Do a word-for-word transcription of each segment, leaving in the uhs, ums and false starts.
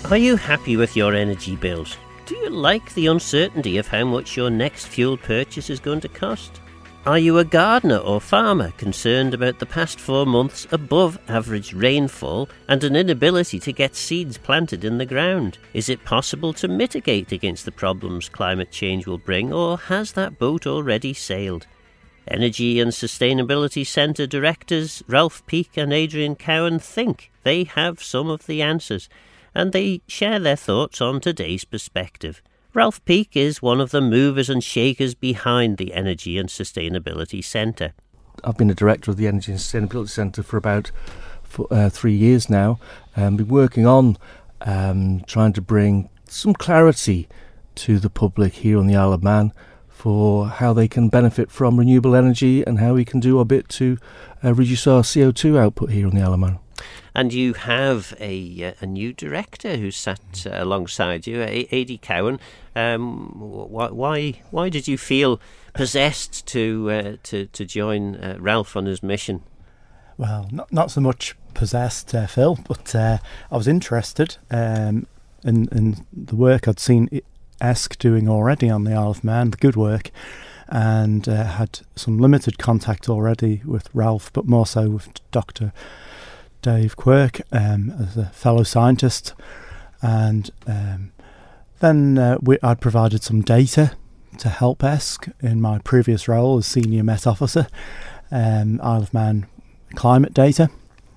Are you happy with your energy bills? Do you like the uncertainty of how much your next fuel purchase is going to cost? Are you a gardener or farmer concerned about the past four months above average rainfall and an inability to get seeds planted in the ground? Is it possible to mitigate against the problems climate change will bring, or has that boat already sailed? Energy and Sustainability Centre directors Ralph Peake and Adrian Cowan think they have some of the answers, and they share their thoughts on today's perspective. Ralph Peake is one of the movers and shakers behind the Energy and Sustainability Centre. I've been a director of the Energy and Sustainability Centre for about for, uh, three years now, and been working on um, trying to bring some clarity to the public here on the Isle of Man for how they can benefit from renewable energy and how we can do our bit to uh, reduce our C O two output here on the Isle of Man. And you have a a new director who sat uh, alongside you, A D Cowan. Um, why, why why did you feel possessed to uh, to to join uh, Ralph on his mission? Well, not not so much possessed, uh, Phil, but uh, I was interested um, in in the work I'd seen E S C doing already on the Isle of Man, the good work, and uh, had some limited contact already with Ralph, but more so with Doctor Dave Quirk um, as a fellow scientist, and um, then uh, we, I'd provided some data to help E S C in my previous role as Senior Met Officer, um, Isle of Man climate data.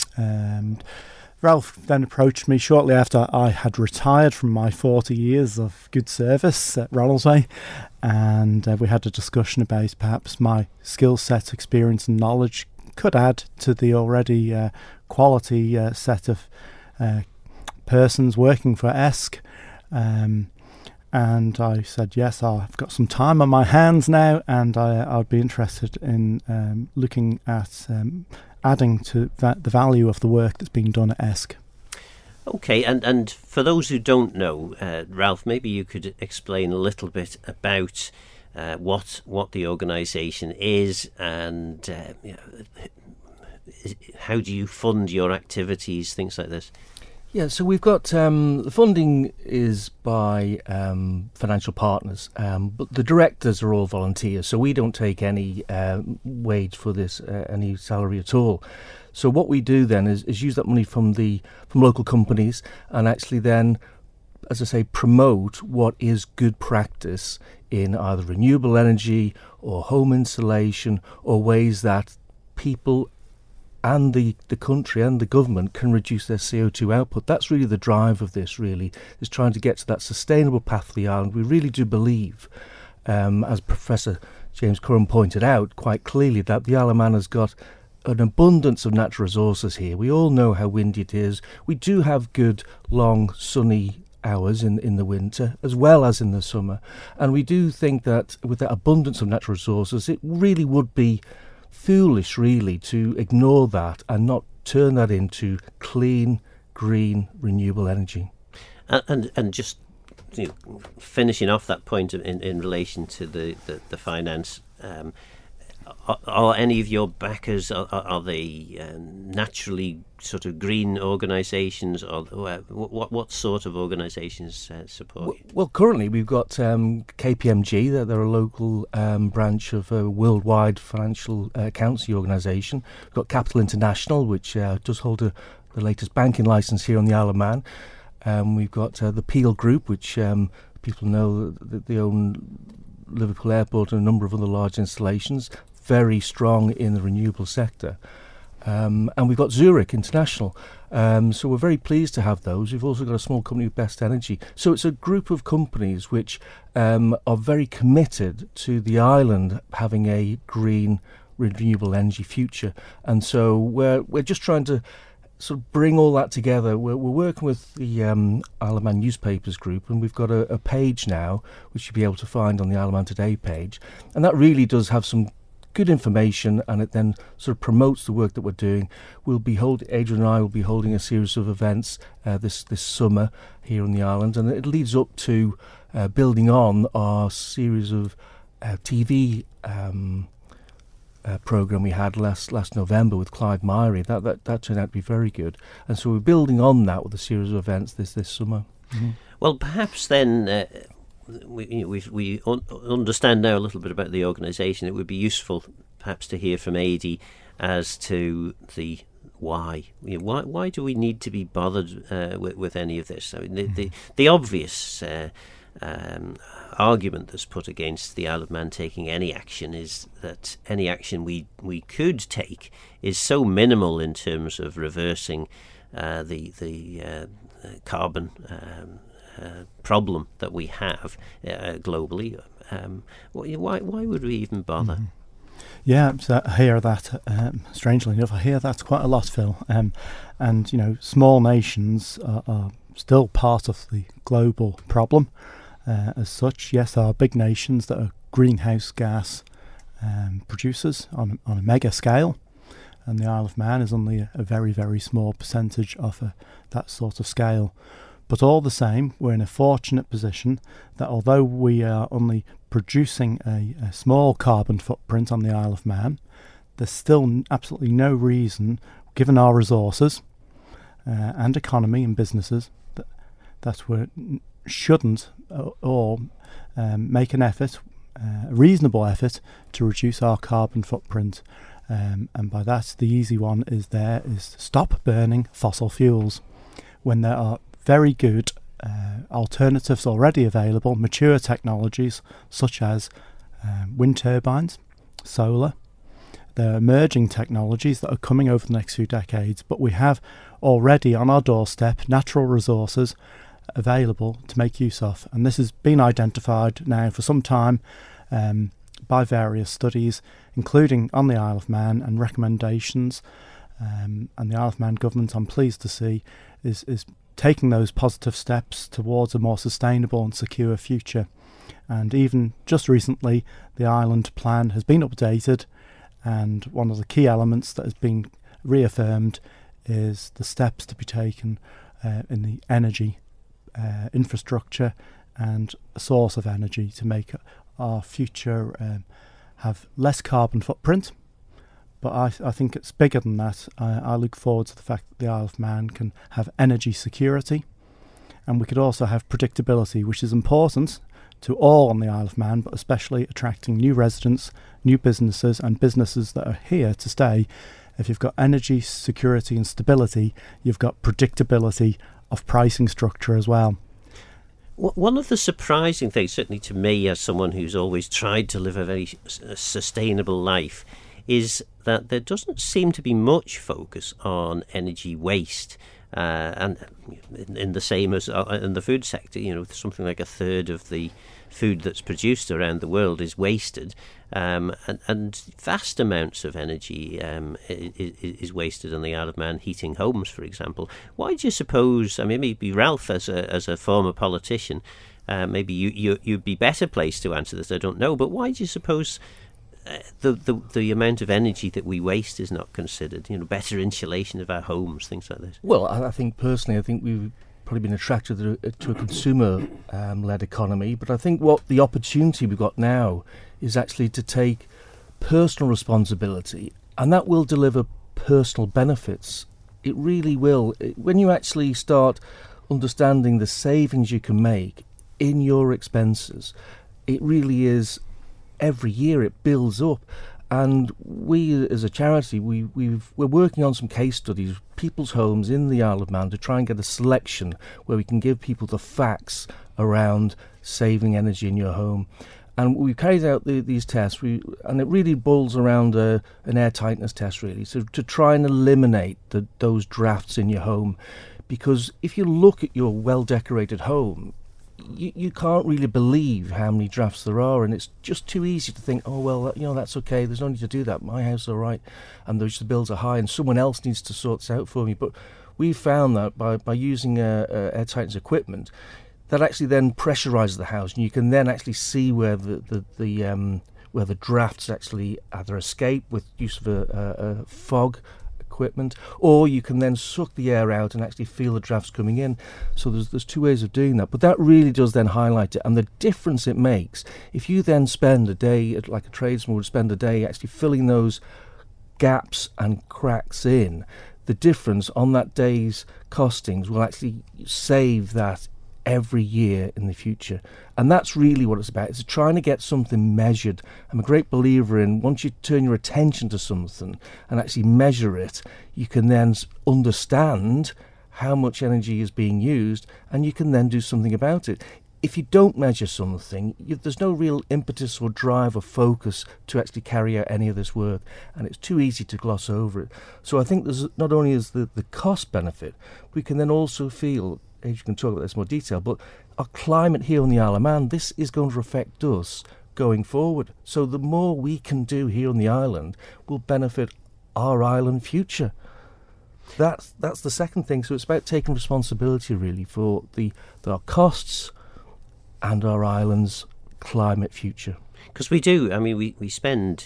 And Ralph then approached me shortly after I had retired from my forty years of good service at Ronaldsway, and uh, we had a discussion about perhaps my skill set, experience and knowledge could add to the already uh, quality uh, set of uh, persons working for E S C. Um, and I said, yes, I've got some time on my hands now, and I, I'd be interested in um, looking at um, adding to that, the value of the work that's being done at E S C. Okay, and, and for those who don't know, uh, Ralph, maybe you could explain a little bit about uh, what what the organisation is, and uh, you know, how do you fund your activities, things like this? Yeah, so we've got um, the funding is by um, financial partners, um, but the directors are all volunteers, so we don't take any uh, wage for this, uh, any salary at all. So what we do then is, is use that money from the from local companies and actually then, as I say, promote what is good practice in either renewable energy or home insulation or ways that people and the, the country and the government can reduce their C O two output. That's really the drive of this, really, is trying to get to that sustainable path for the island. We really do believe, um, as Professor James Curran pointed out quite clearly, that the Isle of Man has got an abundance of natural resources here. We all know how windy it is. We do have good, long, sunny hours in, in the winter, as well as in the summer. And we do think that with that abundance of natural resources, it really would be foolish, really, to ignore that and not turn that into clean, green, renewable energy. And and, and just you know, finishing off that point in, in relation to the, the, the finance, um, are, are any of your backers, are, are they uh, naturally sort of green organisations, or uh, what what sort of organisations uh, support well, you? Well, currently we've got um, K P M G. They're, they're a local um, branch of a worldwide financial uh, accountancy organisation. We've got Capital International, which uh, does hold a, the latest banking licence here on the Isle of Man. Um, we've got uh, the Peel Group, which um, people know that they own Liverpool Airport and a number of other large installations, very strong in the renewable sector. Um, and we've got Zurich International. Um, so we're very pleased to have those. We've also got a small company with Best Energy. So it's a group of companies which um, are very committed to the island having a green, renewable energy future. And so we're we're just trying to sort of bring all that together. We're, we're working with the um, Isle of Man Newspapers Group, and we've got a, a page now which you'll be able to find on the Isle of Man Today page. And that really does have some good information, and it then sort of promotes the work that we're doing. We'll be holding, Adrian and I will be holding a series of events uh, this this summer here on the island, and it leads up to uh, building on our series of uh, T V um, uh, program we had last last November with Clive Myrie. That, that that turned out to be very good, and so we're building on that with a series of events this this summer. Mm-hmm. Well, perhaps then uh, we, you know, we, we un- understand now a little bit about the organisation. It would be useful perhaps to hear from Adi as to the why. You know, why why do we need to be bothered uh, with, with any of this? I mean, the, the, the obvious uh, um, argument that's put against the Isle of Man taking any action is that any action we, we could take is so minimal in terms of reversing uh, the, the uh, carbon um, uh, problem that we have uh, globally. Um, why why would we even bother? Mm-hmm. Yeah, so I hear that. Um, strangely enough, I hear that quite a lot, Phil. Um, and you know, small nations are, are still part of the global problem. Uh, as such, yes, there are big nations that are greenhouse gas um, producers on on a mega scale, and the Isle of Man is only a, a very very small percentage of a, that sort of scale. But all the same, we're in a fortunate position that although we are only producing a, a small carbon footprint on the Isle of Man, there's still n- absolutely no reason, given our resources uh, and economy and businesses, that, that we n- shouldn't uh, or um, make an effort, uh, a reasonable effort, to reduce our carbon footprint. Um, and by that, the easy one is there is stop burning fossil fuels when there are very good uh, alternatives already available, mature technologies such as um, wind turbines, solar. There are emerging technologies that are coming over the next few decades, but we have already on our doorstep natural resources available to make use of. And this has been identified now for some time um, by various studies, including on the Isle of Man, and recommendations. Um, and the Isle of Man government, I'm pleased to see, is is taking those positive steps towards a more sustainable and secure future. And even just recently, the island plan has been updated, and one of the key elements that has been reaffirmed is the steps to be taken uh, in the energy uh, infrastructure and a source of energy to make our future um, have less carbon footprint. But I, I think it's bigger than that. I, I look forward to the fact that the Isle of Man can have energy security, and we could also have predictability, which is important to all on the Isle of Man, but especially attracting new residents, new businesses, and businesses that are here to stay. If you've got energy security and stability, you've got predictability of pricing structure as well. One of the surprising things, certainly to me as someone who's always tried to live a very sustainable life, is that there doesn't seem to be much focus on energy waste, uh, and in, in the same as uh, in the food sector. You know, something like a third of the food that's produced around the world is wasted, um, and, and vast amounts of energy um, is, is wasted on the Isle of Man, heating homes, for example. Why do you suppose? I mean, maybe Ralph, as a as a former politician, uh, maybe you, you you'd be better placed to answer this. I don't know, but why do you suppose Uh, the, the the amount of energy that we waste is not considered? You know, better insulation of our homes, things like this. Well, I, I think personally, I think we've probably been attracted to, to a consumer-led um, economy, but I think what the opportunity we've got now is actually to take personal responsibility, and that will deliver personal benefits. It really will. It, when you actually start understanding the savings you can make in your expenses, it really is. Every year it builds up, and we as a charity we we've we're working on some case studies, people's homes in the Isle of Man, to try and get a selection where we can give people the facts around saving energy in your home. And we carried out the, these tests, we, and it really boils around a, an air tightness test, really, so to try and eliminate the, those drafts in your home. Because if you look at your well-decorated home, You, you can't really believe how many drafts there are, and it's just too easy to think, oh, well, you know, that's okay, there's no need to do that, my house is all right, and the bills are high, and someone else needs to sort this out for me. But we found that by, by using uh, uh, air tightness equipment, that actually then pressurises the house, and you can then actually see where the, the, the um, where the drafts actually either escape with use of a, a, a fog equipment, or you can then suck the air out and actually feel the drafts coming in. So there's there's two ways of doing that, but that really does then highlight it, and the difference it makes if you then spend a day, like a tradesman would spend a day actually filling those gaps and cracks in. The difference on that day's costings will actually save that every year in the future. And that's really what it's about. It's trying to get something measured. I'm a great believer in once you turn your attention to something and actually measure it, you can then understand how much energy is being used, and you can then do something about it. If you don't measure something, you, there's no real impetus or drive or focus to actually carry out any of this work, and it's too easy to gloss over it. So I think there's not only is the, the cost benefit, we can then also feel, as you can talk about this in more detail, but our climate here on the Isle of Man, this is going to affect us going forward. So the more we can do here on the island will benefit our island future. That's that's the second thing. So it's about taking responsibility really for the, the our costs and our island's climate future. Because we do, I mean, we, we spend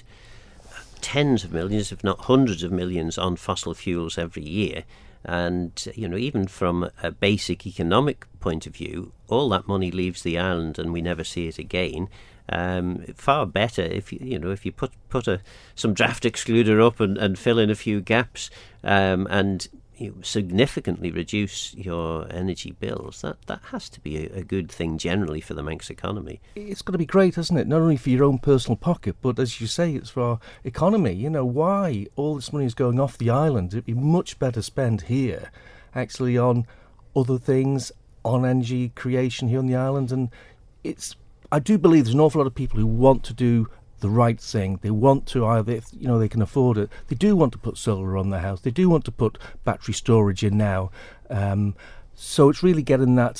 tens of millions, if not hundreds of millions, on fossil fuels every year. And, you know, even from a basic economic point of view, all that money leaves the island and we never see it again. Um, far better if you, you know, if you put put a some draft excluder up and, and fill in a few gaps um, and you know, significantly reduce your energy bills. That that has to be a, a good thing generally for the Manx economy. It's got to be great, hasn't it? Not only for your own personal pocket, but as you say, it's for our economy. You know, why all this money is going off the island? It'd be much better spent here, actually, on other things, on energy creation here on the island. And it's, I do believe there's an awful lot of people who want to do the right thing. They want to either, if, you know, they can afford it. They do want to put solar on their house. They do want to put battery storage in now. Um, so it's really getting that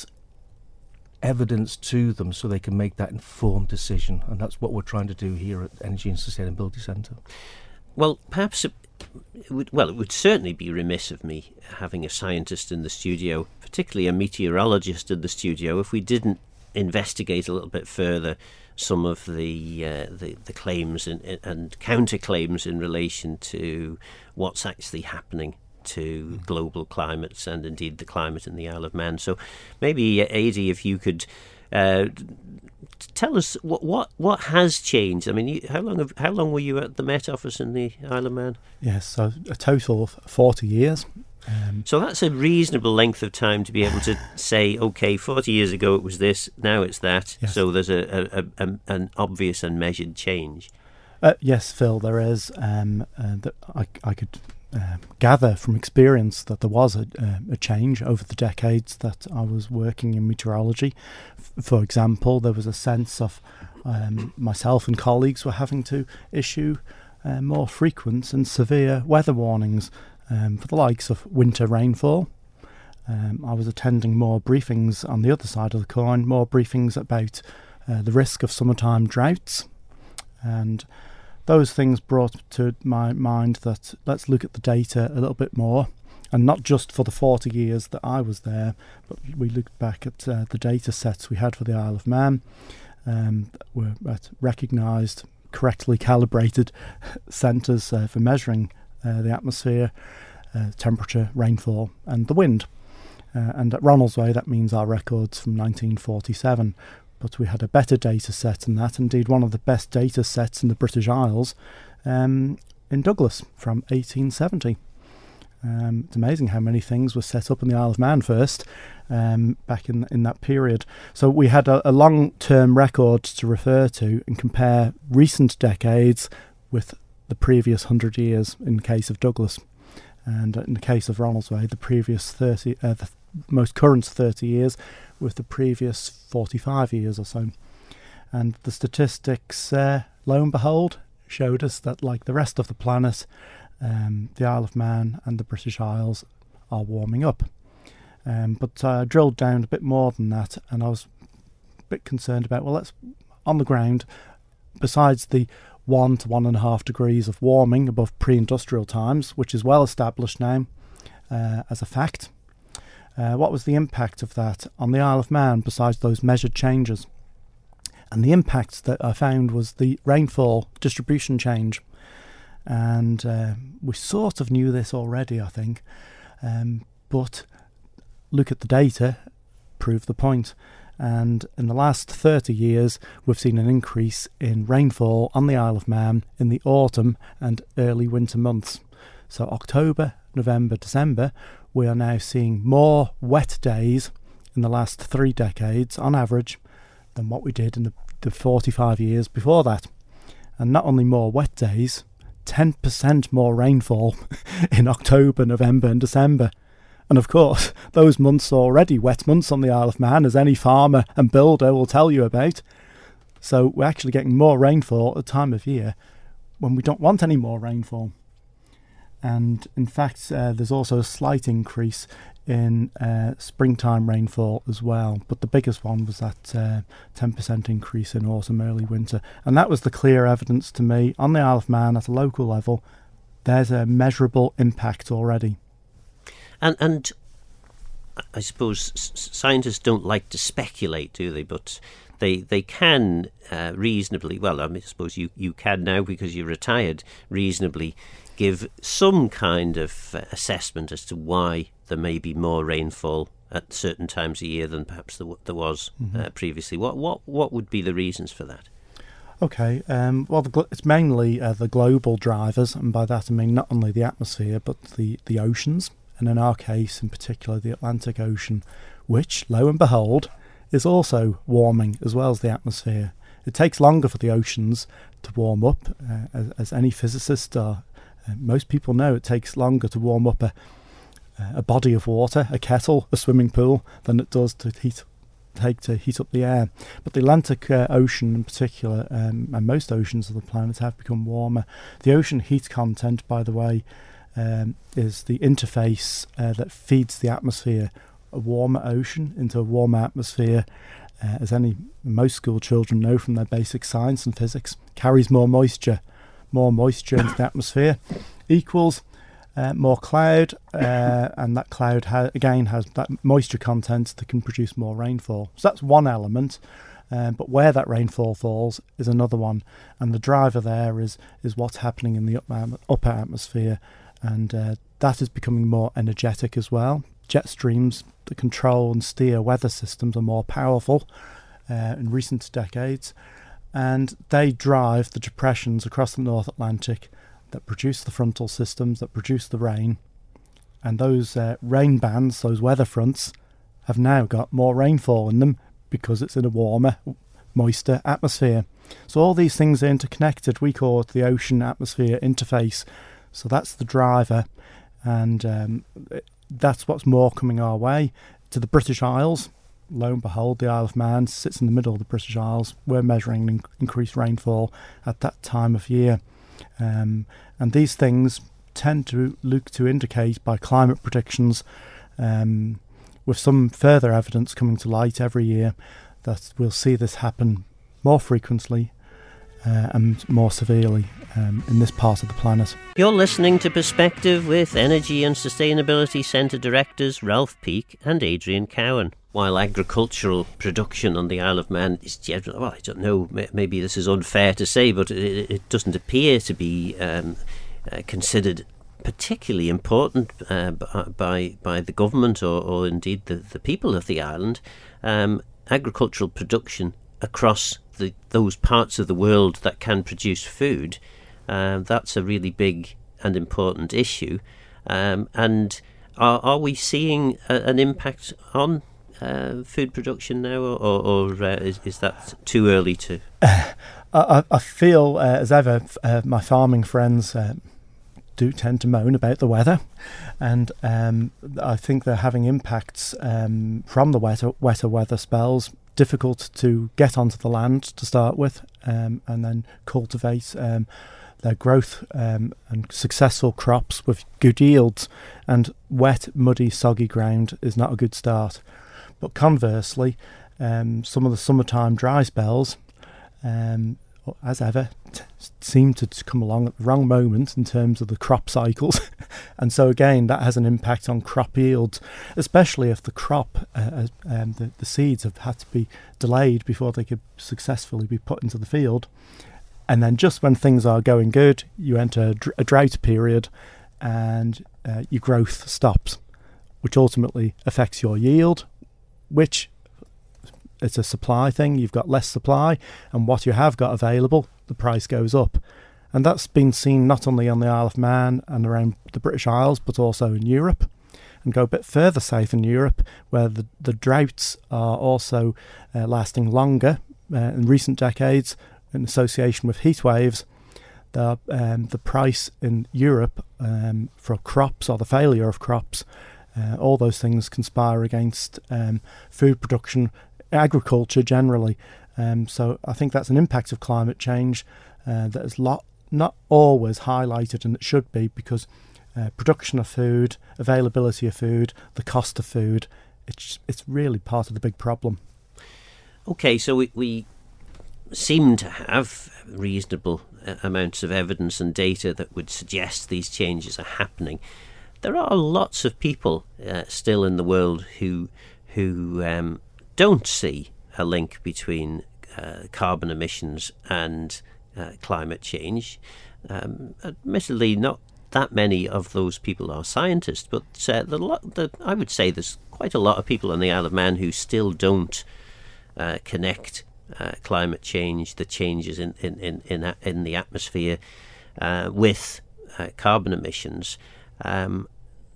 evidence to them so they can make that informed decision. And that's what we're trying to do here at Energy and Sustainability Centre. Well, perhaps it would, well, it would certainly be remiss of me having a scientist in the studio, particularly a meteorologist in the studio, if we didn't investigate a little bit further some of the uh, the, the claims and, and counterclaims in relation to what's actually happening to global climates and indeed the climate in the Isle of Man. So maybe, uh, Adi, if you could uh, tell us what, what what has changed. I mean, you, how long have, how long were you at the Met Office in the Isle of Man? Yes, so a total of forty years. Um, so that's a reasonable length of time to be able to say, okay, forty years ago it was this, now it's that. Yes. So there's a, a, a an obvious and measured change. Uh, yes, Phil, there is. Um, uh, that I, I could uh, gather from experience that there was a, uh, a change over the decades that I was working in meteorology. F- for example, there was a sense of um, myself and colleagues were having to issue uh, more frequent and severe weather warnings Um, for the likes of winter rainfall. Um, I was attending more briefings on the other side of the coin, more briefings about uh, the risk of summertime droughts. And those things brought to my mind that let's look at the data a little bit more, and not just for the forty years that I was there, but we looked back at uh, the data sets we had for the Isle of Man. Um, that were at recognised, correctly calibrated centres uh, for measuring Uh, the atmosphere, uh, temperature, rainfall and the wind. Uh, and at Ronaldsway that means our records from nineteen forty-seven, but we had a better data set than that, indeed one of the best data sets in the British Isles um, in Douglas from eighteen seventy. Um, it's amazing how many things were set up in the Isle of Man first um, back in in that period. So we had a, a long-term record to refer to and compare recent decades with the previous hundred years in the case of Douglas, and in the case of Ronaldsway, the previous thirty, uh, the most current thirty years, with the previous forty-five years or so. And the statistics, uh, lo and behold, showed us that, like the rest of the planet, um, the Isle of Man and the British Isles are warming up. Um, but I uh, drilled down a bit more than that, and I was a bit concerned about, well, let's on the ground, besides the one to one and a half degrees of warming above pre-industrial times, which is well established now uh, as a fact. Uh, what was the impact of that on the Isle of Man besides those measured changes? And the impact that I found was the rainfall distribution change. And uh, we sort of knew this already, I think. Um, but look at the data, prove the point. And in the last thirty years, we've seen an increase in rainfall on the Isle of Man in the autumn and early winter months. So October, November, December, we are now seeing more wet days in the last three decades, on average, than what we did in the, the forty-five years before that. And not only more wet days, ten percent more rainfall in October, November and December. And of course, those months are already wet months on the Isle of Man, as any farmer and builder will tell you about. So we're actually getting more rainfall at a time of year when we don't want any more rainfall. And in fact, uh, there's also a slight increase in uh, springtime rainfall as well. But the biggest one was that uh, ten percent increase in autumn, early winter. And that was the clear evidence to me on the Isle of Man at a local level. There's a measurable impact already. And and I suppose s- scientists don't like to speculate, do they? But they they can uh, reasonably, well, I, mean, I suppose you, you can now because you're retired, reasonably give some kind of uh, assessment as to why there may be more rainfall at certain times of year than perhaps there, w- there was mm-hmm. uh, previously. What what what would be the reasons for that? Okay, um, well, the gl- it's mainly uh, the global drivers, and by that I mean not only the atmosphere but the, the oceans. And in our case, in particular, the Atlantic Ocean, which, lo and behold, is also warming as well as the atmosphere. It takes longer for the oceans to warm up, uh, as, as any physicist or uh, most people know. It takes longer to warm up a, a body of water, a kettle, a swimming pool, than it does to heat take to heat up the air. But the Atlantic uh, Ocean in particular, um, and most oceans of the planet, have become warmer. The ocean heat content, by the way, Um, is the interface uh, that feeds the atmosphere. A warmer ocean into a warmer atmosphere, uh, as any most school children know from their basic science and physics, carries more moisture. More moisture into the atmosphere equals uh, more cloud, uh, and that cloud ha- again has that moisture content that can produce more rainfall. So that's one element. Um, but where that rainfall falls is another one, and the driver there is is what's happening in the upper, upper atmosphere. And uh, that is becoming more energetic as well. Jet streams that control and steer weather systems are more powerful uh, in recent decades, and they drive the depressions across the North Atlantic that produce the frontal systems, that produce the rain. And those uh, rain bands, those weather fronts, have now got more rainfall in them because it's in a warmer, moister atmosphere. So all these things are interconnected. We call it the ocean-atmosphere interface. So that's the driver, and um, that's what's more coming our way. To the British Isles, lo and behold, the Isle of Man sits in the middle of the British Isles. We're measuring in- increased rainfall at that time of year. Um, and these things tend to look to indicate by climate predictions, um, with some further evidence coming to light every year, that we'll see this happen more frequently uh, and more severely um, in this part of the planet. You're listening to Perspective with Energy and Sustainability Centre Directors Ralph Peake and Adrian Cowan. While agricultural production on the Isle of Man is generally, well, I don't know, maybe this is unfair to say, but it, it doesn't appear to be um, uh, considered particularly important uh, by by the government or, or indeed the, the people of the island. Um, agricultural production across the, those parts of the world that can produce food, uh, that's a really big and important issue. Um, and are, are we seeing a, an impact on uh, food production now, or, or, or uh, is, is that too early to? Uh, I, I feel, uh, as ever, uh, my farming friends uh, do tend to moan about the weather, and um, I think they're having impacts um, from the wetter, wetter weather spells. Difficult to get onto the land to start with, um, and then cultivate um, their growth um, and successful crops with good yields. And wet, muddy, soggy ground is not a good start. But conversely, um, some of the summertime dry spells, um, as ever, t- seem to come along at the wrong moment in terms of the crop cycles. And so again, that has an impact on crop yields, especially if the crop, uh, um, the, the seeds have had to be delayed before they could successfully be put into the field. And then just when things are going good, you enter a, dr- a drought period, and uh, your growth stops, which ultimately affects your yield, which it's a supply thing. You've got less supply, and what you have got available, the price goes up. And that's been seen not only on the Isle of Man and around the British Isles, but also in Europe. and go a bit further south in Europe, where the, the droughts are also uh, lasting longer uh, in recent decades in association with heat waves. The, um, the price in Europe um, for crops, or the failure of crops, uh, all those things conspire against um, food production, agriculture generally. Um, so I think that's an impact of climate change uh, that is lot, not always highlighted, and it should be, because uh, production of food, availability of food, the cost of food, it's it's really part of the big problem. Okay, so we, we seem to have reasonable uh, amounts of evidence and data that would suggest these changes are happening. There are lots of people uh, still in the world who who um, don't see a link between uh, carbon emissions and uh, climate change. Um, admittedly, not that many of those people are scientists, but uh, the lot, the, I would say there's quite a lot of people on the Isle of Man who still don't uh, connect uh, climate change, the changes in in in in, in the atmosphere, uh, with uh, carbon emissions. Um,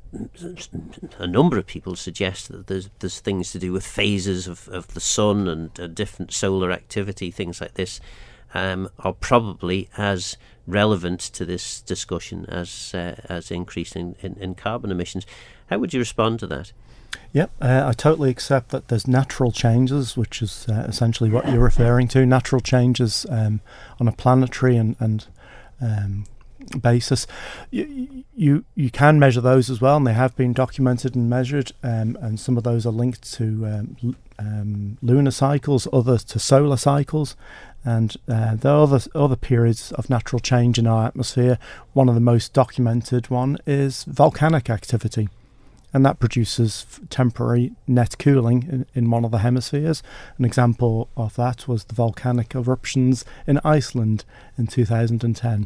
a number of people suggest that there's there's things to do with phases of, of the sun and uh, different solar activity, things like this, um, are probably as relevant to this discussion as uh, as increasing in, in carbon emissions. How would you respond to that? Yep, uh, I totally accept that there's natural changes, which is uh, essentially what you're referring to. Natural changes um, on a planetary and, and um, basis. You, you you can measure those as well, and they have been documented and measured, um, and some of those are linked to um, um, lunar cycles, others to solar cycles, and uh, there are other, other periods of natural change in our atmosphere. One of the most documented one is volcanic activity, and that produces f- temporary net cooling in, in one of the hemispheres. An example of that was the volcanic eruptions in Iceland in two thousand ten.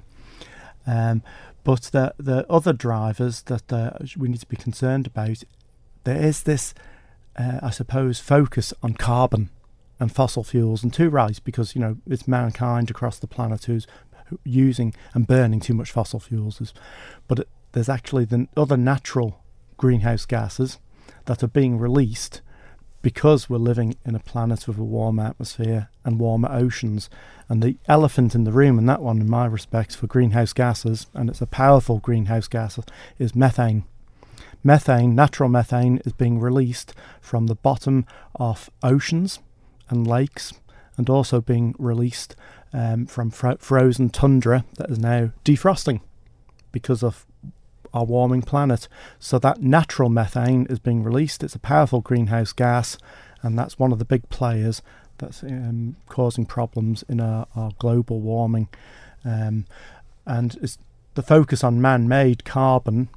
Um, but the the other drivers that uh, we need to be concerned about, there is this, uh, I suppose, focus on carbon and fossil fuels, and too right, because you know it's mankind across the planet who's using and burning too much fossil fuels. But it, there's actually the other natural greenhouse gases that are being released because we're living in a planet with a warmer atmosphere and warmer oceans. And the elephant in the room in that one, in my respects, for greenhouse gases, and it's a powerful greenhouse gas, is methane. Methane, natural methane, is being released from the bottom of oceans and lakes, and also being released um, from fro- frozen tundra that is now defrosting because of our warming planet. So that natural methane is being released. It's a powerful greenhouse gas, and that's one of the big players that's um, causing problems in our, our global warming. Um, and it's, the focus on man-made carbon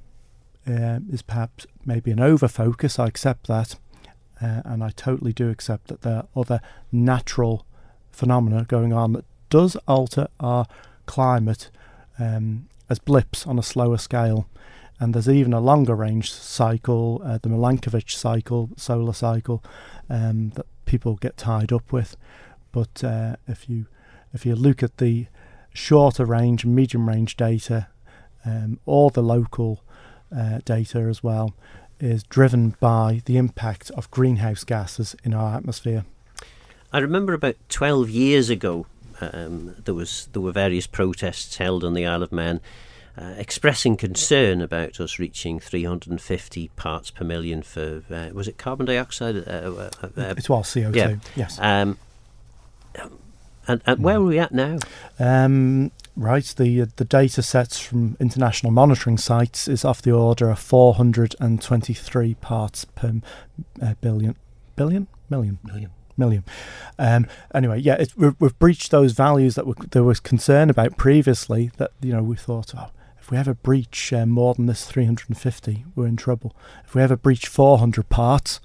uh, is perhaps maybe an over-focus. I accept that, uh, and I totally do accept that there are other natural phenomena going on that does alter our climate um, as blips on a slower scale. And there's even a longer range cycle, uh, the Milankovitch cycle, solar cycle, um, that people get tied up with. But uh, if you if you look at the shorter range and medium range data, um, all the local uh, data as well, is driven by the impact of greenhouse gases in our atmosphere. I remember about twelve years ago, um, there was there were various protests held on the Isle of Man, Uh, expressing concern about us reaching three hundred fifty parts per million for, uh, was it carbon dioxide? Uh, uh, uh, it was C O two, yeah. yes. Um, and, and where are we at now? Um, right, the uh, the data sets from international monitoring sites is off the order of four hundred twenty-three parts per uh, billion. Billion? Million? Million. Million. Um, anyway, yeah, it, we've, we've breached those values that were, there was concern about previously, that, you know, we thought, oh, if we ever breach uh, more than this three hundred fifty, we're in trouble. If we ever breach four hundred parts,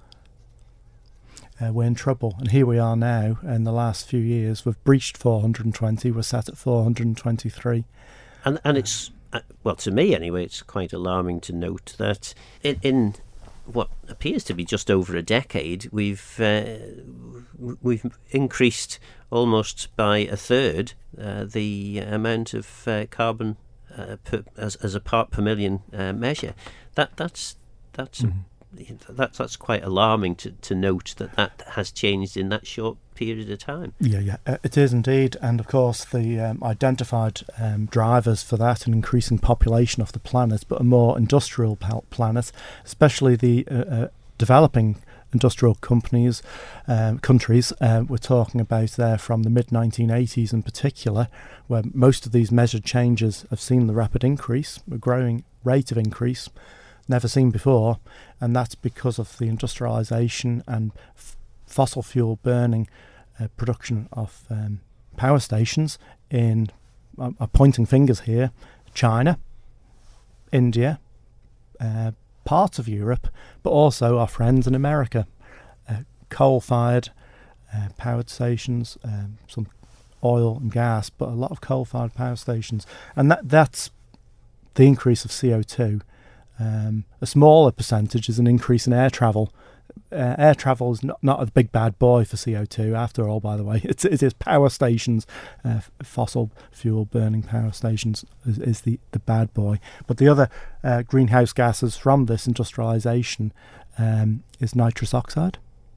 uh, we're in trouble. And here we are now, in the last few years, we've breached four hundred twenty, we're sat at four hundred twenty-three. And and it's, uh, well, to me anyway, it's quite alarming to note that in, in what appears to be just over a decade, we've uh, we've increased almost by a third uh, the amount of uh, carbon uh, per, as as a part per million uh, measure. That that's that's mm-hmm. that's that's quite alarming to, to note that that has changed in that short period of time. Yeah, yeah, uh, it is indeed. And of course, the um, identified um, drivers for that, an increasing population of the planet, but a more industrial planet, especially the uh, uh, developing industrial companies, um, countries. Uh, we're talking about there from the mid nineteen eighties in particular, where most of these measured changes have seen the rapid increase, a growing rate of increase, never seen before, and that's because of the industrialisation and f- fossil fuel burning uh, production of um, power stations in, I'm uh, pointing fingers here, China, India, uh, parts of Europe, but also our friends in America. Uh, coal-fired uh, powered stations, um, some oil and gas, but a lot of coal-fired power stations. And that that's the increase of C O two. Um, a smaller percentage is an increase in air travel. Uh, air travel is not, not a big bad boy for C O two, after all, by the way. It's, it is power stations, uh, fossil fuel burning power stations is, is the, the bad boy. But the other uh, greenhouse gases from this industrialisation um, is nitrous oxide.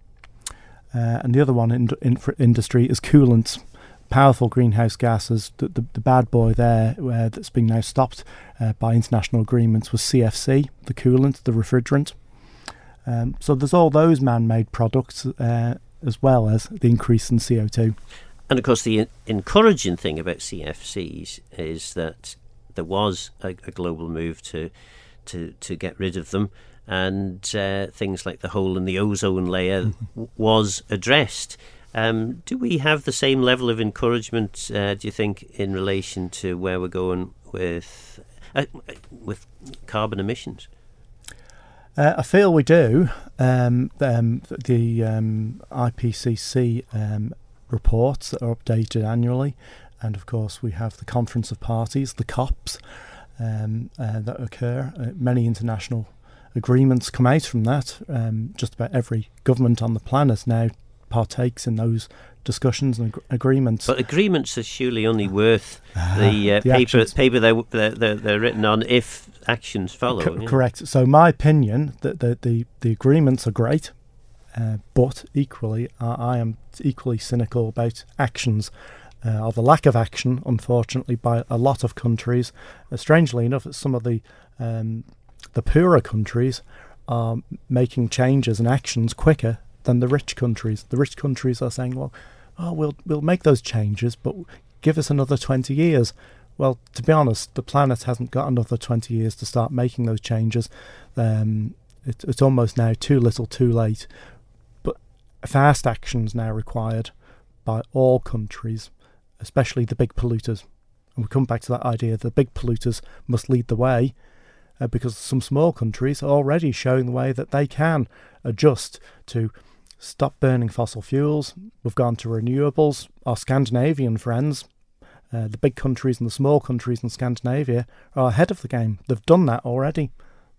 Uh, and the other one in, in for industry is coolants. Powerful greenhouse gases. The, the, the bad boy there uh, that's been now stopped uh, by international agreements was C F C, the coolant, the refrigerant. Um, so there's all those man-made products uh, as well as the increase in C O two. And of course the encouraging thing about C F Cs is that there was a, a global move to, to, to get rid of them, and uh, things like the hole in the ozone layer mm-hmm. w- was addressed. Um, do we have the same level of encouragement, uh, do you think, in relation to where we're going with uh, with carbon emissions? Uh, I feel we do. Um, um, the um, I P C C um, reports that are updated annually, and of course we have the Conference of Parties, the COPs, um, uh, that occur. Uh, many international agreements come out from that. Um, just about every government on the planet now partakes in those discussions and ag- agreements. But agreements are surely only worth uh, the, uh, the paper actions. paper they're, they're, they're written on if actions follow. Co- yeah. Correct. So my opinion that the, the, the agreements are great, uh, but equally uh, I am equally cynical about actions, uh, or the lack of action, unfortunately, by a lot of countries. Uh, strangely enough, some of the um, the poorer countries are making changes and actions quicker than the rich countries. The rich countries are saying, well, oh, we'll we'll make those changes, but give us another twenty years. Well, to be honest, the planet hasn't got another twenty years to start making those changes. Um, it, it's almost now too little, too late. But fast action's now required by all countries, especially the big polluters. And we come back to that idea that the big polluters must lead the way, uh, because some small countries are already showing the way that they can adjust to stop burning fossil fuels. We've gone to renewables. Our Scandinavian friends, uh, the big countries and the small countries in Scandinavia, are ahead of the game. They've done that already.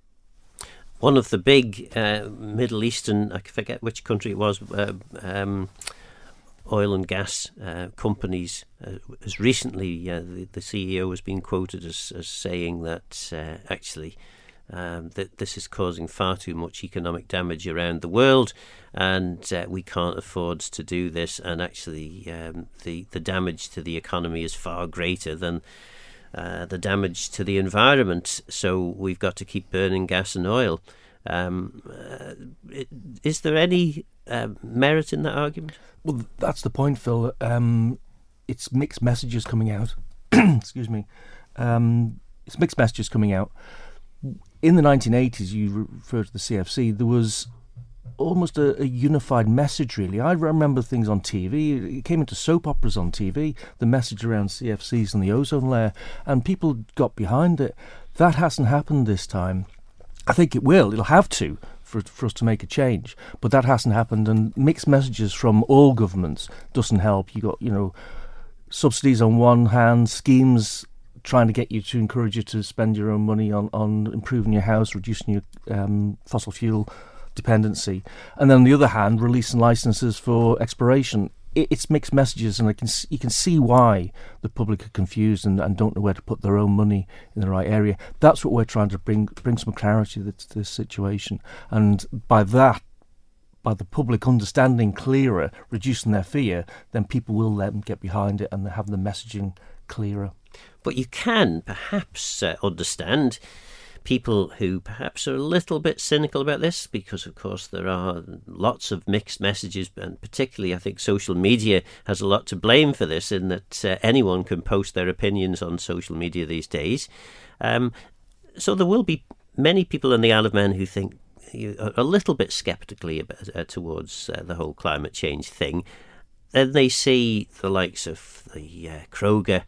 One of the big uh, Middle Eastern, I forget which country it was, uh, um, oil and gas uh, companies, uh, as recently uh, the, the C E O has been quoted as, as saying that uh, actually Um, that this is causing far too much economic damage around the world, and uh, we can't afford to do this, and actually um, the, the damage to the economy is far greater than uh, the damage to the environment, so we've got to keep burning gas and oil. Um, uh, it, is there any uh, merit in that argument? Well, that's the point, Phil. Um, it's mixed messages coming out. Excuse me. Um, it's mixed messages coming out. In the nineteen eighties, you refer to the C F C, there was almost a, a unified message, really. I remember things on T V. It came into soap operas on T V, the message around C F Cs and the ozone layer, and people got behind it. That hasn't happened this time. I think it will. It'll have to for, for us to make a change. But that hasn't happened, and mixed messages from all governments doesn't help. You got, you know, subsidies on one hand, schemes trying to get you to encourage you to spend your own money on, on improving your house, reducing your um, fossil fuel dependency. And then on the other hand, releasing licenses for exploration. it, it's mixed messages, and I can you can see why the public are confused and, and don't know where to put their own money in the right area. That's what we're trying to bring bring some clarity to this situation, and by that, by the public understanding clearer, reducing their fear, then people will let them get behind it and have the messaging clearer. But you can perhaps uh, understand people who perhaps are a little bit cynical about this, because of course there are lots of mixed messages, and particularly I think social media has a lot to blame for this, in that uh, anyone can post their opinions on social media these days. Um, so there will be many people in the Isle of Man who think a little bit sceptically about, uh, towards uh, the whole climate change thing. Then they see the likes of the uh, Kroger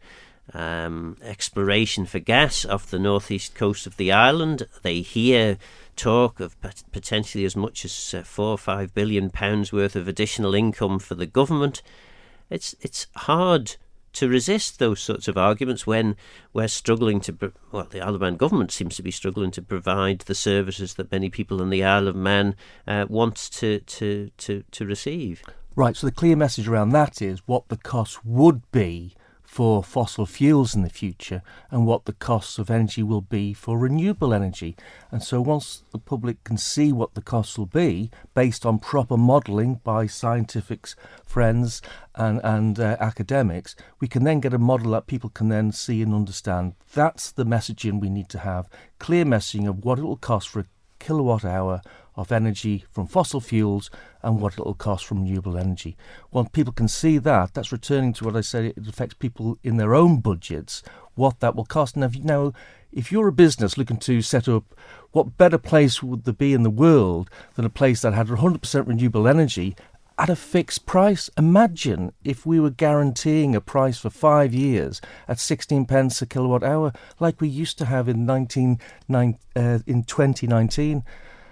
um, exploration for gas off the northeast coast of the island. They hear talk of pot- potentially as much as uh, four or five billion pounds worth of additional income for the government. It's it's hard to resist those sorts of arguments when we're struggling to, well, the Isle of Man government seems to be struggling to provide the services that many people in the Isle of Man uh, want to, to, to, to receive. Right, so the clear message around that is what the cost would be for fossil fuels in the future and what the costs of energy will be for renewable energy. And so once the public can see what the costs will be based on proper modelling by scientific friends and, and uh, academics, we can then get a model that people can then see and understand. That's the messaging we need to have. Clear messaging of what it will cost for a kilowatt hour of energy from fossil fuels and what it will cost from renewable energy. When people can see that, that's returning to what I said, it affects people in their own budgets, what that will cost. And if, you know, if you're a business looking to set up, what better place would there be in the world than a place that had one hundred percent renewable energy at a fixed price? Imagine if we were guaranteeing a price for five years at sixteen pence a kilowatt hour, like we used to have in nineteen uh, in twenty nineteen.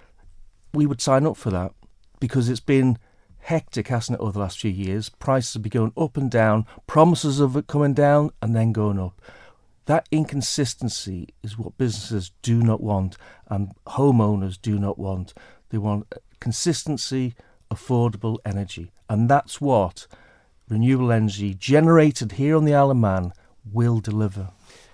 We would sign up for that, because it's been hectic, hasn't it, over the last few years? Prices have been going up and down, promises of it coming down and then going up. That inconsistency is what businesses do not want and homeowners do not want. They want consistency, affordable energy, and that's what renewable energy generated here on the Isle of Man will deliver.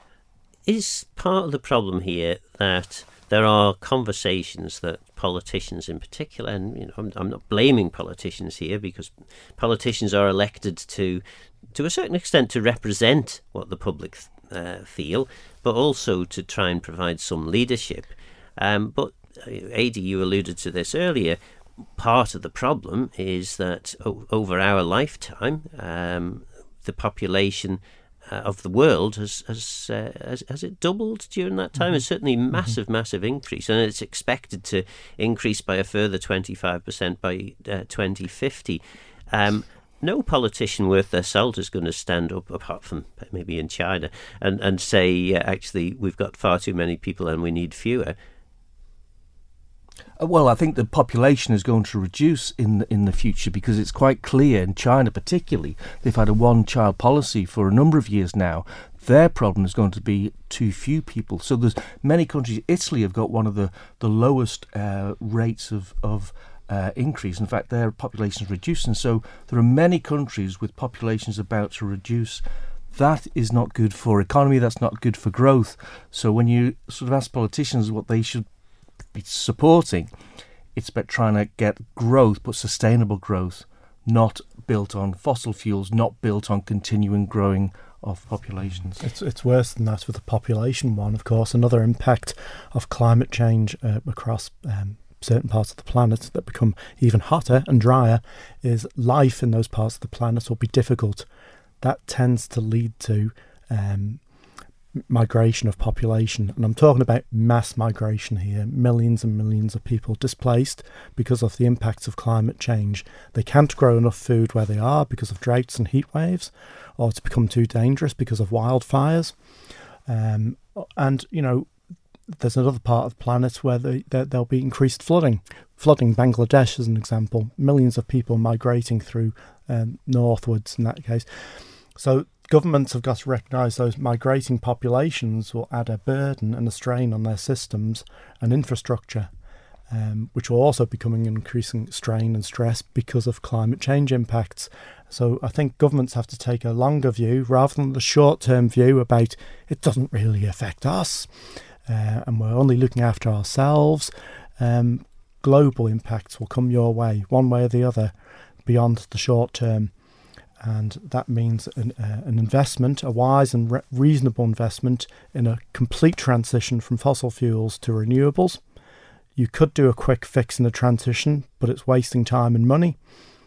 Is part of the problem here that there are conversations that politicians in particular, and you know, I'm, I'm not blaming politicians here, because politicians are elected to, to a certain extent, to represent what the public uh, feel, but also to try and provide some leadership. Um, but Adi, you alluded to this earlier. Part of the problem is that o- over our lifetime, um, the population Uh, of the world has has, uh, has has it doubled during that time? Mm-hmm. It's certainly a massive, mm-hmm. massive increase, and it's expected to increase by a further twenty-five percent by uh, twenty fifty. Um, no politician worth their salt is going to stand up, apart from maybe in China, and and say, uh, actually, we've got far too many people and we need fewer. Well, I think the population is going to reduce in the, in the future, because it's quite clear in China particularly, they've had a one-child policy for a number of years now. Their problem is going to be too few people. So there's many countries. Italy have got one of the, the lowest uh, rates of, of uh, increase. In fact, their population is reducing. So there are many countries with populations about to reduce. That is not good for economy. That's not good for growth. So when you sort of ask politicians what they should be supporting, it's about trying to get growth, but sustainable growth, not built on fossil fuels, not built on continuing growing of populations. It's it's worse than that with the population one, of course. Another impact of climate change uh, across um, certain parts of the planet that become even hotter and drier is life in those parts of the planet will be difficult. That tends to lead to um, migration of population, and I'm talking about mass migration here. Millions and millions of people displaced because of the impacts of climate change. They can't grow enough food where they are because of droughts and heat waves, or it's become too dangerous because of wildfires. Um, and you know, there's another part of the planet where they, there, there'll be increased flooding. Flooding Bangladesh as an example. Millions of people migrating through um, northwards in that case. So governments have got to recognise those migrating populations will add a burden and a strain on their systems and infrastructure. um, which will also be becoming an increasing strain and stress because of climate change impacts. So I think governments have to take a longer view rather than the short-term view about it doesn't really affect us uh, and we're only looking after ourselves. Um, global impacts will come your way, one way or the other, beyond the short term. And that means an, uh, an investment, a wise and re- reasonable investment in a complete transition from fossil fuels to renewables. You could do a quick fix in the transition, but it's wasting time and money.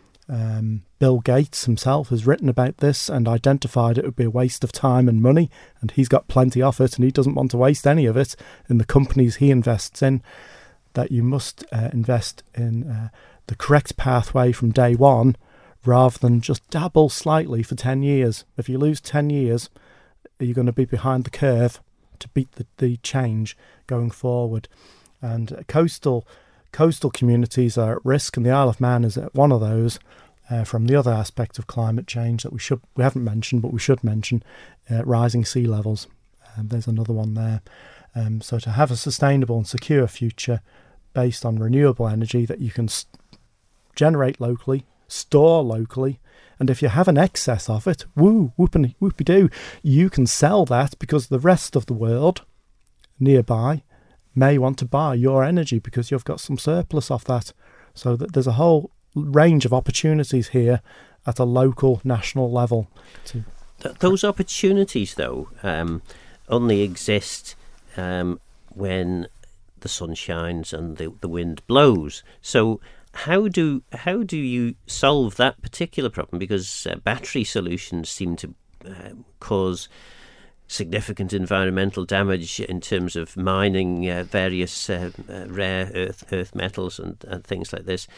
Um, Bill Gates himself has written about this and identified it would be a waste of time and money, and he's got plenty of it, and he doesn't want to waste any of it in the companies he invests in. That you must uh, invest in uh, the correct pathway from day one, rather than just dabble slightly for ten years. If you lose ten years, you're going to be behind the curve to beat the, the change going forward. And uh, coastal coastal communities are at risk, and the Isle of Man is one of those. Uh, from the other aspect of climate change that we should we haven't mentioned, but we should mention, uh, rising sea levels. Um, there's another one there. Um, so to have a sustainable and secure future based on renewable energy that you can st- generate locally, store locally, and if you have an excess of it, woo, whoopie, whoopie doo, you can sell that because the rest of the world nearby may want to buy your energy because you've got some surplus of that. So that there's a whole range of opportunities here at a local, national level. To Th- those opportunities, though, um, only exist um, when the sun shines and the, the wind blows. So how do how do you solve that particular problem? Because uh, battery solutions seem to uh, cause significant environmental damage in terms of mining uh, various uh, uh, rare earth earth metals and, and things like this.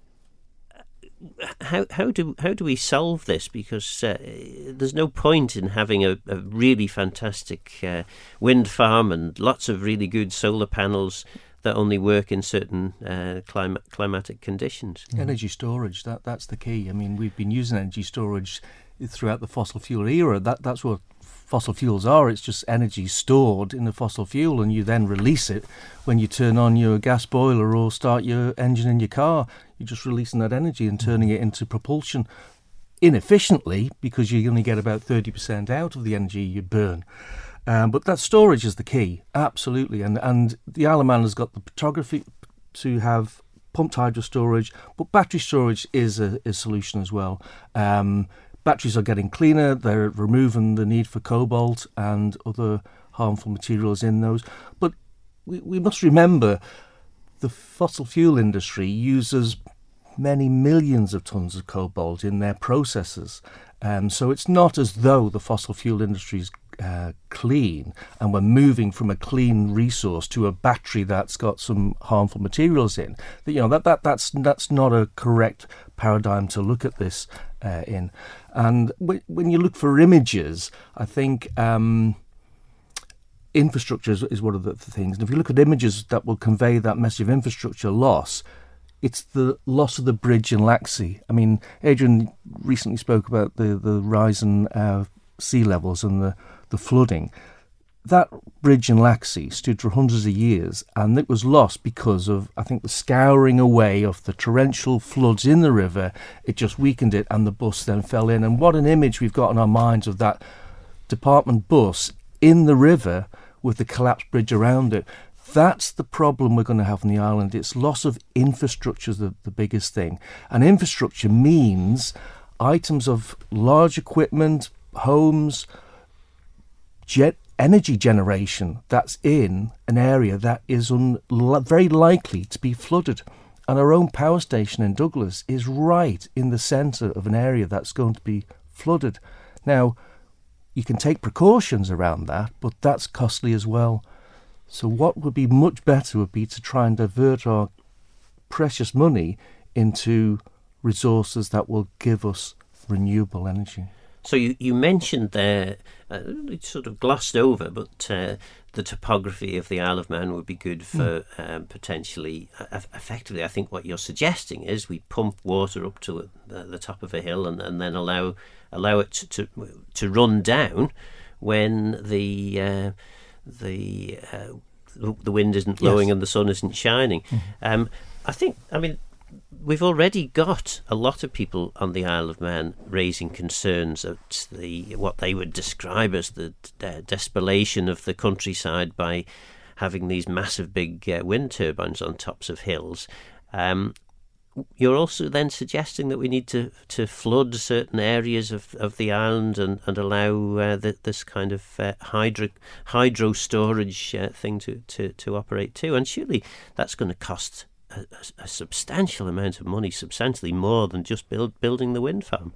How how do how do we solve this? Because uh, there's no point in having a, a really fantastic uh, wind farm and lots of really good solar panels that only work in certain uh, climate climatic conditions. Energy storage, that that's the key. I mean, we've been using energy storage throughout the fossil fuel era. That that's what fossil fuels are. It's just energy stored in the fossil fuel, and you then release it when you turn on your gas boiler or start your engine in your car. You're just releasing that energy and turning it into propulsion inefficiently, because you only get about thirty percent out of the energy you burn. Um, but that storage is the key, absolutely. And and the Isle of Man has got the photography to have pumped hydro storage, but battery storage is a, a solution as well. Um, batteries are getting cleaner. They're removing the need for cobalt and other harmful materials in those. But we, we must remember the fossil fuel industry uses many millions of tons of cobalt in their processes. Um, so it's not as though the fossil fuel industry is uh, clean and we're moving from a clean resource to a battery that's got some harmful materials in. You know, that, that that's that's not a correct paradigm to look at this uh, in. And w- when you look for images, I think um, infrastructure is, is one of the, the things. And if you look at images that will convey that message of infrastructure loss, it's the loss of the bridge in Laxey. I mean, Adrian recently spoke about the, the rise in uh, sea levels and the, the flooding. That bridge in Laxey stood for hundreds of years, and it was lost because of, I think, the scouring away of the torrential floods in the river. It just weakened it, and the bus then fell in. And what an image we've got in our minds of that department bus in the river with the collapsed bridge around it. That's the problem we're going to have on the island. It's loss of infrastructure is the, the biggest thing. And infrastructure means items of large equipment, homes, jet energy generation that's in an area that is un, very likely to be flooded. And our own power station in Douglas is right in the centre of an area that's going to be flooded. Now, you can take precautions around that, but that's costly as well. So what would be much better would be to try and divert our precious money into resources that will give us renewable energy. So you, you mentioned there, uh, it's sort of glossed over, but uh, the topography of the Isle of Man would be good for mm. um, potentially, uh, effectively, I think what you're suggesting is we pump water up to the, the top of a hill and, and then allow allow it to to, to run down when the uh, the uh, the wind isn't blowing yes. and the sun isn't shining. Mm-hmm. Um, I think, I mean, we've already got a lot of people on the Isle of Man raising concerns at the what they would describe as the uh, despoilation of the countryside by having these massive big uh, wind turbines on tops of hills. Um, you're also then suggesting that we need to, to flood certain areas of, of the island and, and allow uh, the, this kind of uh, hydro hydro storage uh, thing to, to, to operate too. And surely that's going to cost a, a, a substantial amount of money, substantially more than just build, building the wind farm.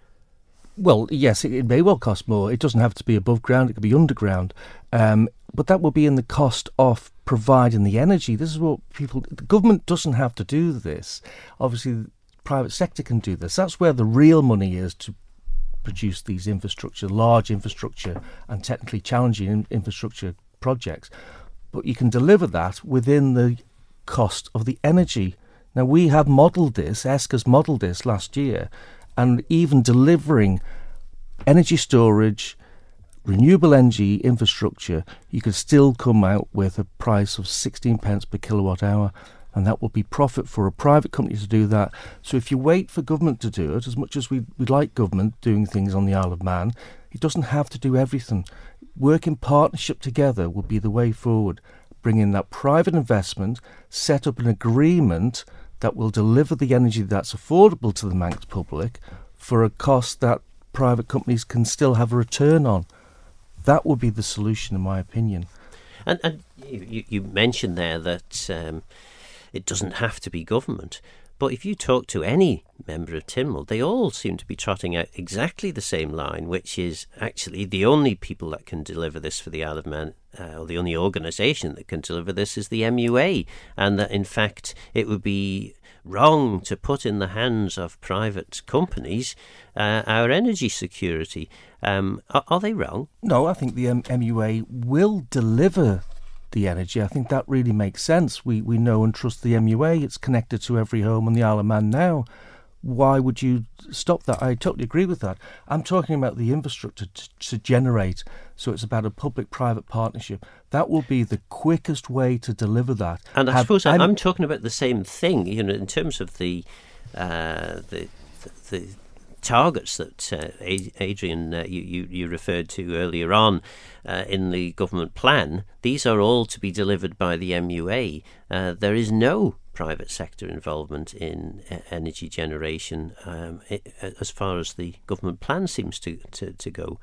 Well, yes, it, it may well cost more. It doesn't have to be above ground, it could be underground. Um, but that will be in the cost of providing the energy. This is what people... The government doesn't have to do this. Obviously, the private sector can do this. That's where the real money is to produce these infrastructure, large infrastructure and technically challenging in, infrastructure projects. But you can deliver that within the cost of the energy. Now, we have modelled this, E S C has modelled this last year, and even delivering energy storage, renewable energy infrastructure, you could still come out with a price of sixteen pence per kilowatt hour, and that will be profit for a private company to do that. So if you wait for government to do it, as much as we we like government doing things on the Isle of Man, it doesn't have to do everything. Work in partnership together will be the way forward. Bring in that private investment, set up an agreement that will deliver the energy that's affordable to the Manx public for a cost that private companies can still have a return on. That would be the solution, in my opinion. And, and you, you mentioned there that um, it doesn't have to be government. But if you talk to any member of Tynwald, they all seem to be trotting out exactly the same line, which is actually the only people that can deliver this for the Isle of Man, uh, or the only organisation that can deliver this is the M U A, and that in fact it would be wrong to put in the hands of private companies uh, our energy security. Um, are, are they wrong? No, I think the M- MUA will deliver the energy. I think that really makes sense. We we know and trust the M U A. It's connected to every home on the Isle of Man now. Why would you stop that? I totally agree with that. I'm talking about the infrastructure to, to generate. So it's about a public-private partnership. That will be the quickest way to deliver that. And I Have, suppose I'm, I'm talking about the same thing, you know, in terms of the uh, the, the the targets that uh, Adrian uh, you, you you referred to earlier on uh, in the government plan. These are all to be delivered by the M U A. Uh, there is no private sector involvement in uh, energy generation um, it, as far as the government plan seems to, to, to go.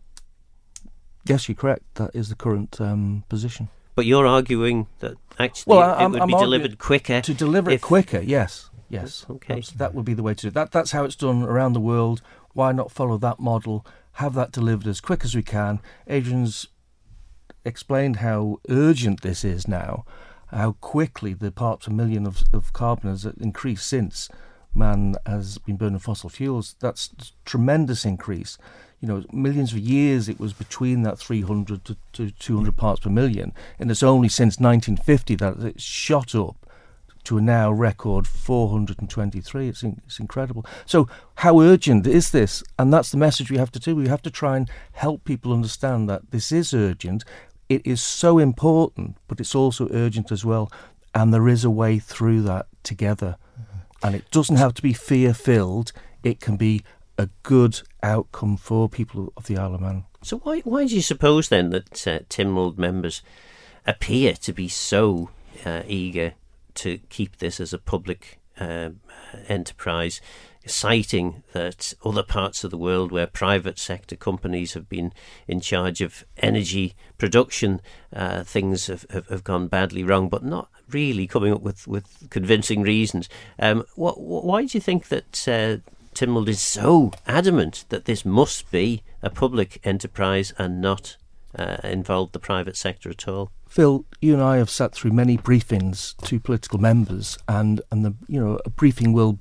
Yes, you're correct. That is the current um, position. But you're arguing that actually well, it would I'm be delivered quicker. To deliver if, it quicker, yes. Yes. Okay. That's, that would be the way to do it. That, that's how it's done around the world. Why not follow that model, have that delivered as quick as we can? Adrian's explained how urgent this is now, how quickly the parts per million of, of carbon has increased since man has been burning fossil fuels. That's a tremendous increase. You know, millions of years it was between that three hundred to, to two hundred parts per million, and it's only since nineteen fifty that it's shot up to a now record four hundred twenty-three. It's, in, it's incredible. So how urgent is this? And that's the message we have to do. We have to try and help people understand that this is urgent. It is so important, but it's also urgent as well. And there is a way through that together. Mm-hmm. And it doesn't have to be fear-filled. It can be a good outcome for people of the Isle of Man. So why why do you suppose then that uh, Tynwald members appear to be so uh, eager to keep this as a public uh, enterprise, citing that other parts of the world where private sector companies have been in charge of energy production, uh, things have, have, have gone badly wrong, but not really coming up with, with convincing reasons. Um, what, why do you think that uh, Tynwald is so adamant that this must be a public enterprise and not uh, involve the private sector at all? Phil, you and I have sat through many briefings to political members, and, and the you know a briefing will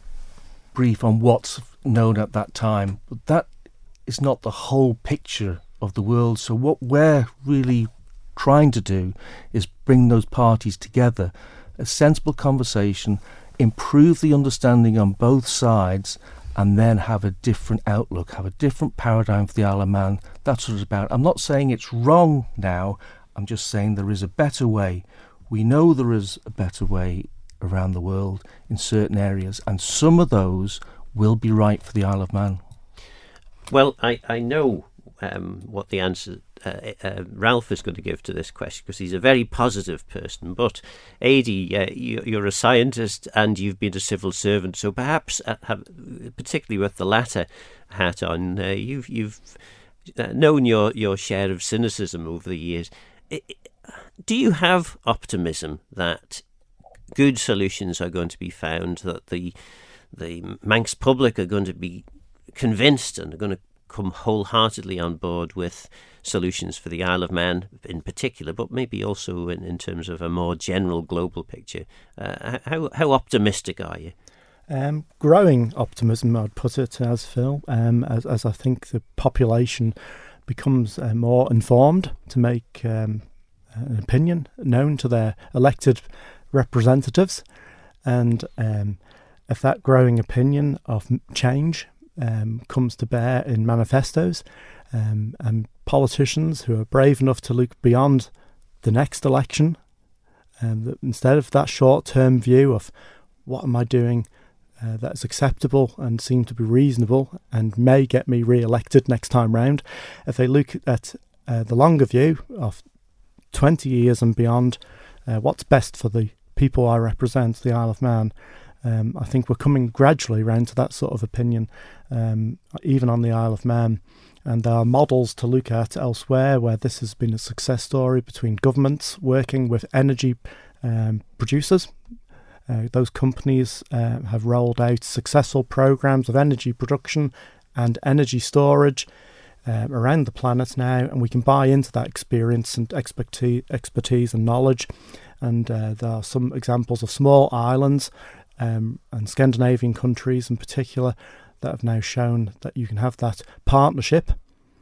brief on what's known at that time, but that is not the whole picture of the world. So what we're really trying to do is bring those parties together, a sensible conversation, improve the understanding on both sides, and then have a different outlook, have a different paradigm for the Isle of Man. That's what it's about. I'm not saying it's wrong now. I'm just saying there is a better way. We know there is a better way around the world in certain areas, and some of those will be right for the Isle of Man. Well, I, I know um, what the answer uh, uh, Ralph is going to give to this question, because he's a very positive person. But, Adi, uh, you, you're a scientist and you've been a civil servant, so perhaps, uh, have, particularly with the latter hat on, uh, you've, you've known your, your share of cynicism over the years. Do you have optimism that good solutions are going to be found, that the the Manx public are going to be convinced and are going to come wholeheartedly on board with solutions for the Isle of Man in particular, but maybe also in, in terms of a more general global picture? Uh, how how optimistic are you? Um, growing optimism, I'd put it as, Phil, um, as, as I think the population becomes uh, more informed to make um, an opinion known to their elected representatives, and um, if that growing opinion of change um, comes to bear in manifestos, um, and politicians who are brave enough to look beyond the next election, um, that instead of that short-term view of what am I doing uh, that is acceptable and seem to be reasonable and may get me re-elected next time round, if they look at uh, the longer view of twenty years and beyond, uh, what's best for the people I represent, the Isle of Man, um, I think we're coming gradually round to that sort of opinion, um, even on the Isle of Man. And there are models to look at elsewhere where this has been a success story between governments working with energy um, producers. Uh, those companies uh, have rolled out successful programs of energy production and energy storage uh, around the planet now, and we can buy into that experience and expertise, expertise and knowledge. And uh, there are some examples of small islands um, and Scandinavian countries in particular that have now shown that you can have that partnership,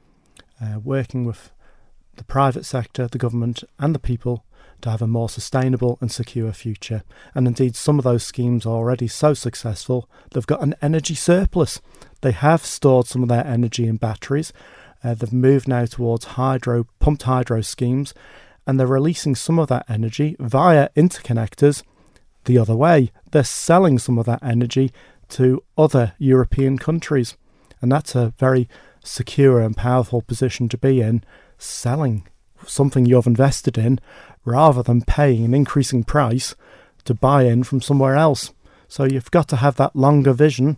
uh, working with the private sector, the government and the people to have a more sustainable and secure future. And indeed, some of those schemes are already so successful, they've got an energy surplus. They have stored some of their energy in batteries. Uh, they've moved now towards hydro, pumped hydro schemes, and they're releasing some of that energy via interconnectors the other way. They're selling some of that energy to other European countries. And that's a very secure and powerful position to be in, selling something you've invested in rather than paying an increasing price to buy in from somewhere else. So you've got to have that longer vision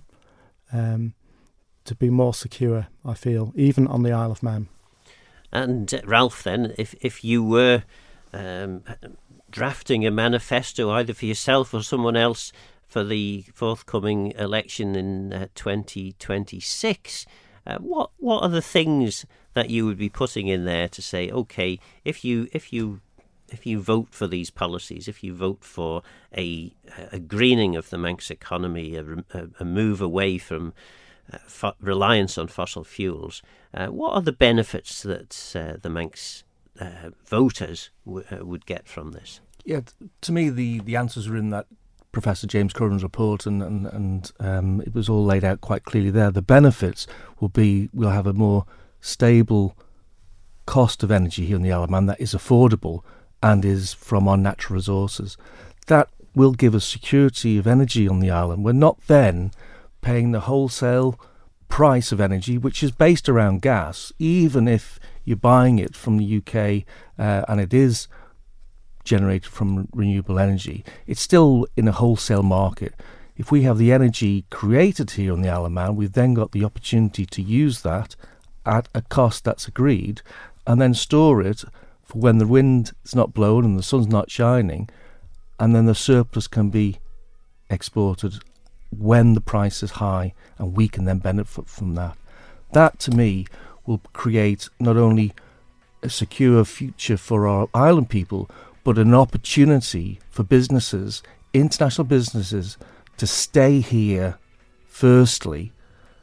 um, to be more secure, I feel, even on the Isle of Man. And uh, Ralph, then, if, if you were um, drafting a manifesto either for yourself or someone else for the forthcoming election in uh, twenty twenty-six, uh, what what are the things that you would be putting in there to say, okay, if you if you if you vote for these policies, if you vote for a a greening of the Manx economy, a, a, a move away from uh, fo- reliance on fossil fuels, uh, what are the benefits that uh, the Manx uh, voters w- uh, would get from this? Yeah, t- to me, the, the answers are in that Professor James Curran's report, and, and, and um, it was all laid out quite clearly there. The benefits will be we'll have a more stable cost of energy here in the Isle of Man that is affordable and is from our natural resources. That will give us security of energy on the island. We're not then paying the wholesale price of energy, which is based around gas, even if you're buying it from the U K uh, and it is generated from renewable energy. It's still in a wholesale market. If we have the energy created here on the Isle of Man, we've then got the opportunity to use that at a cost that's agreed and then store it for when the wind is not blowing and the sun's not shining, and then the surplus can be exported when the price is high and we can then benefit from that. That, to me, will create not only a secure future for our island people, but an opportunity for businesses, international businesses, to stay here firstly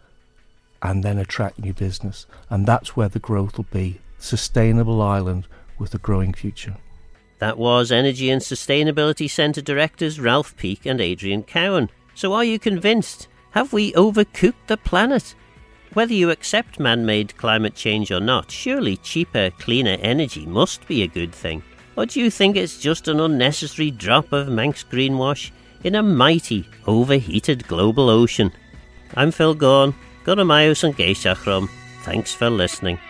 and then attract new business. And that's where the growth will be. Sustainable island with a growing future. That was Energy and Sustainability Centre Directors Ralph Peake and Adrian Cowan. So are you convinced? Have we overcooked the planet? Whether you accept man-made climate change or not, surely cheaper, cleaner energy must be a good thing. Or do you think it's just an unnecessary drop of Manx greenwash in a mighty, overheated global ocean? I'm Phil Gorn, Guramaeus and Geishachrom. Thanks for listening.